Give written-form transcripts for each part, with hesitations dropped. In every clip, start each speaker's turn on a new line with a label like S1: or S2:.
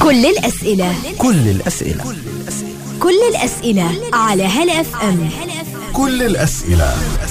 S1: كل الأسئلة على هلا اف ام.
S2: كل الأسئلة.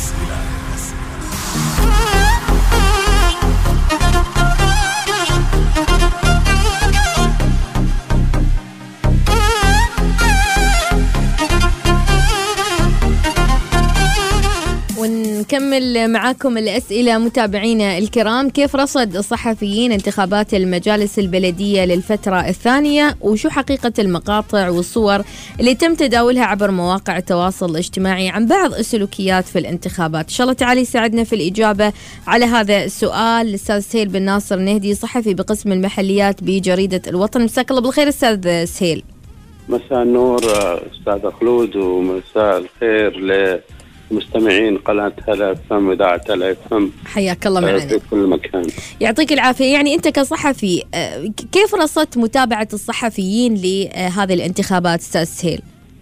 S3: ونكمل معاكم الأسئلة متابعينا الكرام. كيف رصد الصحفيين انتخابات المجالس البلدية للفترة الثانية؟ وشو حقيقة المقاطع والصور اللي تم تداولها عبر مواقع التواصل الاجتماعي عن بعض السلوكيات في الانتخابات؟ إن شاء الله تعالى يساعدنا في الإجابة على هذا السؤال الأستاذ سهيل بن ناصر نهدي، صحفي بقسم المحليات بجريدة الوطن. مساك الله بالخير أستاذ سهيل.
S4: مساء النور أستاذ خلود، ومساء الخير مستمعين قناة هلا اف ام وإذاعة هلا اف ام.
S3: حياك الله معنا
S4: في كل مكان.
S3: يعطيك العافية. يعني أنت كصحفي كيف رصدت متابعة الصحفيين لهذه الانتخابات أستاذ سهيل؟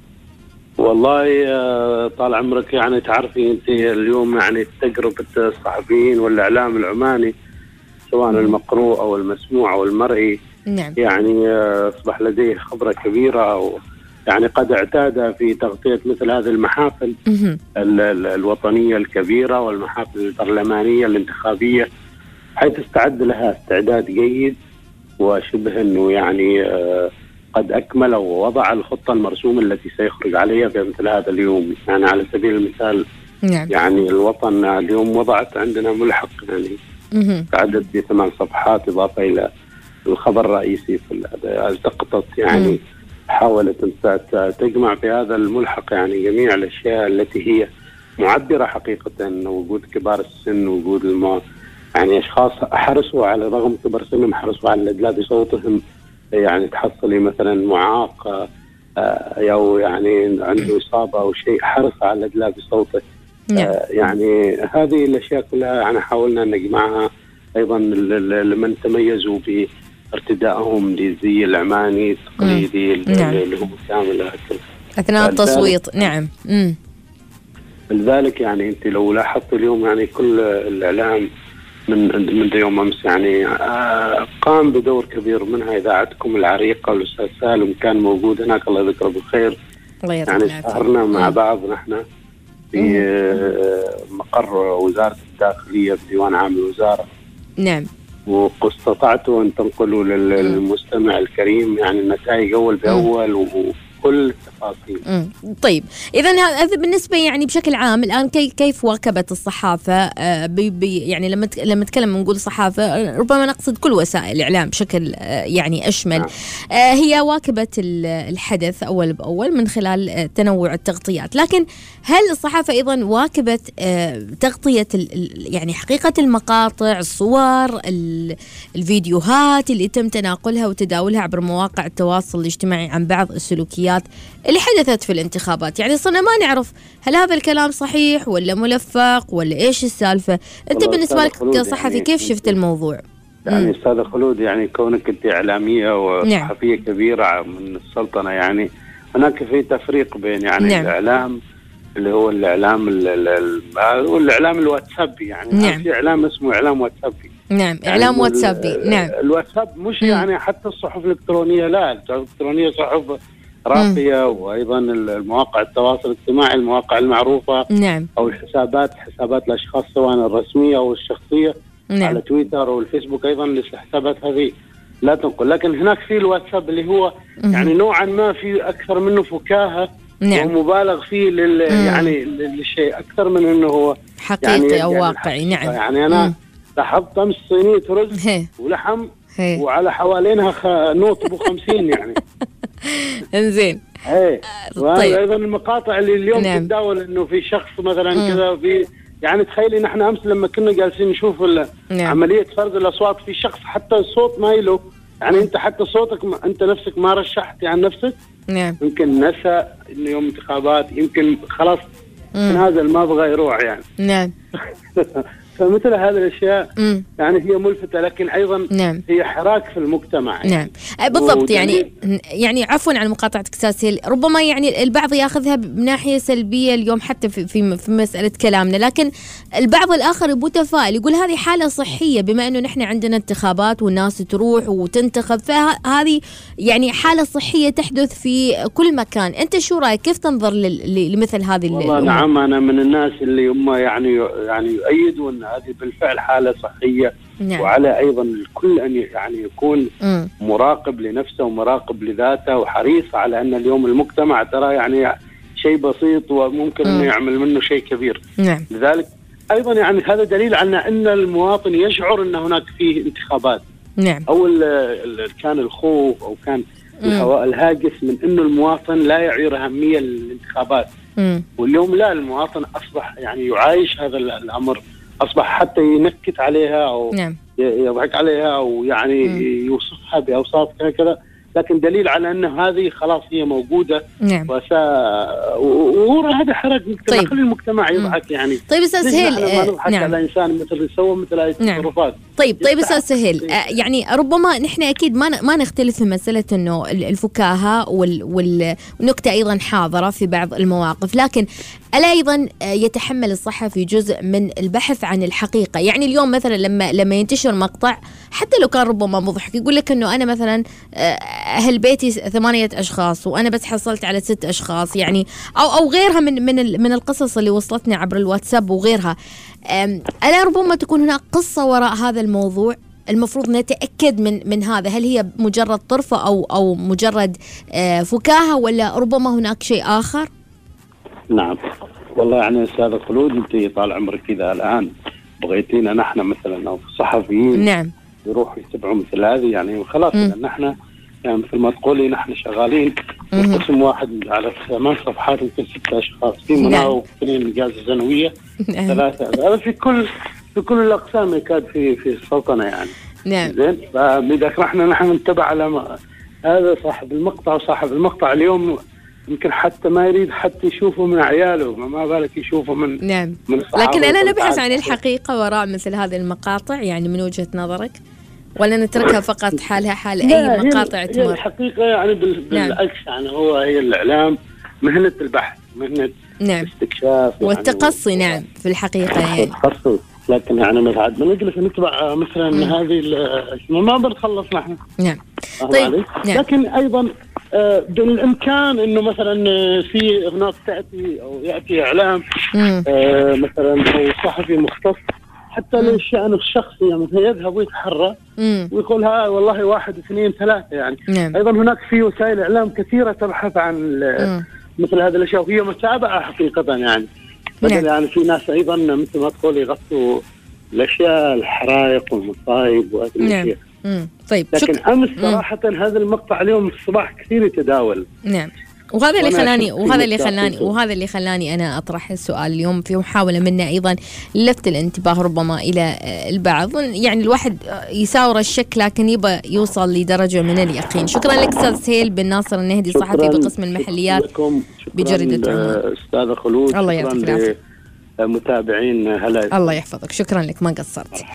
S4: والله طال عمرك، يعني تعرفي أنت اليوم يعني تجربة الصحفيين والإعلام العماني سواء المقروء أو المسموع أو المرئي،
S3: نعم.
S4: يعني أصبح لديه خبرة كبيرة، يعني قد اعتاد في تغطية مثل هذه المحافل الوطنية الكبيرة والمحافل البرلمانية الانتخابية، حيث استعد لها استعداد جيد، وشبه أنه يعني قد أكمل ووضع الخطة المرسومة التي سيخرج عليها في مثل هذا اليوم. يعني على سبيل المثال، نعم. يعني الوطن اليوم وضعت عندنا ملحق يعني تعدد ب8 صفحات إضافة إلى الخبر الرئيسي في التقطت، يعني حاولت أن تجمع في هذا الملحق يعني جميع الأشياء التي هي معبرة حقيقة. وجود كبار السن، وجود يعني أشخاص حرصوا على رغم كبر سنهم حرصوا على الإدلاء بصوتهم، يعني تحصلي مثلا معاق أو يعني عنده إصابة أو شيء حرص على الإدلاء بصوته. يعني هذه الأشياء كلها يعني حاولنا أن نجمعها. أيضا لمن تميزوا ارتدائهم للزي العماني التقليدي اللي هو كامل
S3: أثناء التصويت. نعم.
S4: لذلك يعني أنت لو لاحظت اليوم يعني كل الإعلام من يوم أمس يعني قام بدور كبير، منها إذاعتكم العريقة والأستاذ سالم كان موجود هناك الله يذكره بالخير. يعني سهرنا مع بعض نحن في مقر وزارة الداخلية بديوان عام الوزارة.
S3: نعم.
S4: واستطعتوا أن تنقلوا للمستمع الكريم يعني النتائج أول بأول وكل التفاصيل.
S3: طيب، إذن هذا بالنسبة يعني بشكل عام الآن كيف واكبت الصحافة يعني لما نتكلم نقول صحافة ربما نقصد كل وسائل الإعلام بشكل يعني أشمل. هي واكبت الحدث أول بأول من خلال تنوع التغطيات، لكن هل الصحافة أيضا واكبت تغطية يعني حقيقة المقاطع، الصور، الفيديوهات اللي تم تناقلها وتداولها عبر مواقع التواصل الاجتماعي عن بعض السلوكيات اللي حدثت في الانتخابات؟ يعني صرنا ما نعرف هل هذا الكلام صحيح ولا ملفق ولا إيش السالفة. أنت بالنسبة لك كصحفي يعني كيف شفت الموضوع؟
S4: يعني أستاذ خلود، يعني كونك أنت إعلامية وصحفية كبيرة من السلطنة، يعني هناك في تفريق بين يعني الإعلام اللي هو الإعلام والإعلام الواتسابي، يعني في إعلام اسمه إعلام واتسابي.
S3: نعم، إعلام واتسابي. نعم،
S4: الواتساب مش يعني حتى الصحف الإلكترونية، لا، الإلكترونية صحف راقية، وأيضا المواقع التواصل الاجتماعي المواقع المعروفة،
S3: نعم،
S4: أو حسابات الأشخاص سواء الرسمية أو الشخصية،
S3: نعم،
S4: على تويتر أو الفيسبوك أيضا الحسابات هذه لا تنقل. لكن هناك في الواتساب اللي هو يعني نوعا ما في أكثر منه فكاهة،
S3: نعم،
S4: ومبالغ فيه يعني للشيء أكثر من أنه هو
S3: حقيقي
S4: يعني
S3: أو واقعي. نعم.
S4: يعني أنا لاحظت أمس صينية رز ولحم وعلى حوالينها نوت ب 50 يعني.
S3: انزين.
S4: طيب. أيضا المقاطع اللي اليوم تتداول إنه في شخص مثلا كذا، في يعني تخيلي نحن أمس لما كنا جالسين نشوف عملية فرز الأصوات، في شخص حتى الصوت ما له، يعني أنت حتى صوتك أنت نفسك ما رشحتي عن نفسك.
S3: نعم.
S4: يمكن نسى إنه يوم انتخابات، يمكن خلاص نازل ما بغى يروح يعني.
S3: نعم.
S4: فمثل هذه الاشياء يعني هي ملفتة، لكن ايضا
S3: نعم.
S4: هي حراك في المجتمع يعني.
S3: نعم بالضبط. يعني عفوا عن مقاطعتك استاذ سهيل، ربما يعني البعض ياخذها بناحيه سلبيه اليوم حتى في مساله كلامنا، لكن البعض الاخر متفائل يقول هذه حاله صحيه، بما انه نحن عندنا انتخابات والناس تروح وتنتخب، فهذه يعني حاله صحيه تحدث في كل مكان. انت شو رايك؟ كيف تنظر لمثل هذه
S4: والله نعم، انا من الناس اللي هم يعني يؤيدوا ان هذه بالفعل حاله صحيه. نعم. وعلى ايضا الكل ان يعني يكون مراقب لنفسه ومراقب لذاته وحريص على ان اليوم المجتمع ترى يعني شيء بسيط وممكن انه يعمل منه شيء كبير.
S3: نعم.
S4: لذلك ايضا يعني هذا دليل على ان المواطن يشعر ان هناك فيه انتخابات.
S3: نعم.
S4: او كان الخوف او كان الهواء الهاجس من انه المواطن لا يعير اهميه للانتخابات. واليوم لا، المواطن اصبح يعني يعايش هذا الامر، اصبح حتى ينكت عليها او
S3: نعم.
S4: يضحك عليها او يعني يوصفها باوصاف كذا، لكن دليل على ان هذه خلاص هي موجوده.
S3: نعم.
S4: وهذا حرج مجتمع.
S3: طيب.
S4: خلي المجتمع يضحك يعني.
S3: طيب استاذ سهيل،
S4: نعم. على انسان مثل يسوي مثل هذه التصرفات.
S3: طيب استاذ سهيل، يعني ربما نحن اكيد ما نختلف في مساله انه الفكاهه والنكته ايضا حاضره في بعض المواقف، لكن ألا أيضا يتحمل الصحفي جزء من البحث عن الحقيقة؟ يعني اليوم مثلا لما ينتشر مقطع حتى لو كان ربما مضحك، يقول لك أنه أنا مثلا أهل بيتي 8 أشخاص وأنا بس حصلت على 6 أشخاص، يعني أو غيرها من القصص اللي وصلتني عبر الواتساب وغيرها. ألا ربما تكون هناك قصة وراء هذا الموضوع؟ المفروض نتأكد من هذا، هل هي مجرد طرفة أو مجرد فكاهة، ولا ربما هناك شيء آخر؟
S4: نعم والله يعني أستاذ خلود، أنت طال عمرك إذا الآن بغيتينا نحن مثلا أو صحفيين
S3: نعم
S4: يروحوا يتبعوا مثل هذه يعني خلاص، نحن يعني مثل ما تقولي نحن شغالين في قسم واحد على 8 صفحات يمكن 6 أشخاص في مناوب 2 إجازة سنوية 3، هذا في كل الأقسام يكاد في السلطنة يعني.
S3: نعم.
S4: زين، فإذا نحن نتبع على هذا صاحب المقطع، وصاحب المقطع اليوم يمكن حتى ما يريد حتى يشوفه من عياله، ما بالك يشوفه من
S3: نعم.
S4: من
S3: لكن أنا نبحث عن الحقيقة وراء مثل هذه المقاطع يعني من وجهة نظرك، ولا نتركها فقط حالها حال أي مقاطع تمر؟
S4: الحقيقة يعني بالعكس يعني هي الإعلام مهنة البحث، مهنة
S3: نعم.
S4: الاستكشاف
S3: والتقصي يعني نعم في الحقيقة يعني.
S4: التقصي، لكن يعني ما نجلس نتبع مثلا هذه ما بنخلص نحن.
S3: نعم. طيب.
S4: نعم. لكن أيضا بالإمكان إنه مثلا في هناك تأتي أو يأتي إعلام مثلا أو صحفي مختص حتى للشأن الشخصي يعني يذهب ويتحرى ويقول ها والله 1 2 3 يعني.
S3: نعم.
S4: أيضا هناك في وسائل إعلام كثيرة تبحث عن مثل هذه الأشياء وهي متابعة حقيقة يعني.
S3: نعم.
S4: يعني في ناس أيضا مثل ما تقول يغطوا الأشياء الحرائق والمصايب وهذه الأشياء.
S3: طيب.
S4: لكن أمس صراحة هذا المقطع اليوم في الصباح كثير يتداول.
S3: نعم. وهذا اللي خلاني أنا أطرح السؤال اليوم في محاولة منا أيضا لفت الانتباه ربما إلى البعض، يعني الواحد يساور الشك لكن يبى يوصل لدرجة من اليقين. شكرا لك أستاذ سهيل بن ناصر النهدي، صحفي بقسم المحليات بجريدة عمان.
S4: أستاذ خلود،
S3: الله يعطيك العافية.
S4: متابعين هلا.
S3: الله يحفظك، شكرا لك، ما قصرت.